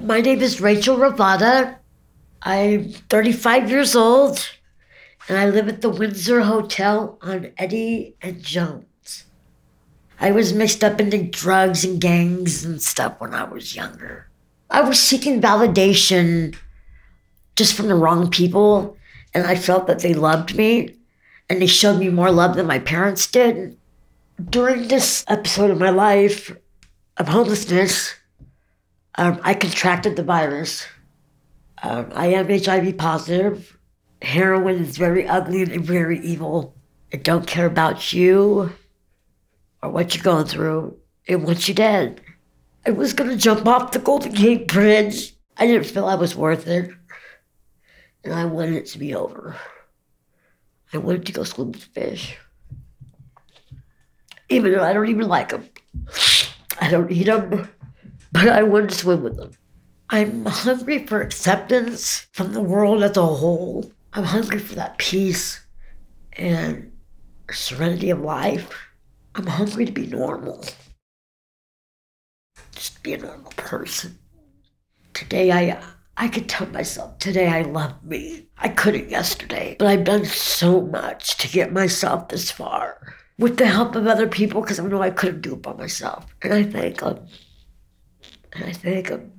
My name is Rachel Ravada. I'm 35 years old, and I live at the Windsor Hotel on Eddy and Jones. I was mixed up into drugs and gangs and stuff when I was younger. I was seeking validation just from the wrong people, and I felt that they loved me, and they showed me more love than my parents did. During this episode of my life of homelessness, I contracted the virus. I am HIV positive. Heroin is very ugly and very evil. It don't care about you or what you're going through. It wants you dead. I was going to jump off the Golden Gate Bridge. I didn't feel I was worth it. And I wanted it to be over. I wanted to go swim with fish. Even though I don't even like them. I don't eat them, but I wanted to swim with them. I'm hungry for acceptance from the world as a whole. I'm hungry for that peace and serenity of life. I'm hungry to be normal. Just be a normal person. Today I could tell myself, today I love me. I couldn't yesterday, but I've done so much to get myself this far. With the help of other people, because I know I couldn't do it by myself. And I thank them. And I thank them.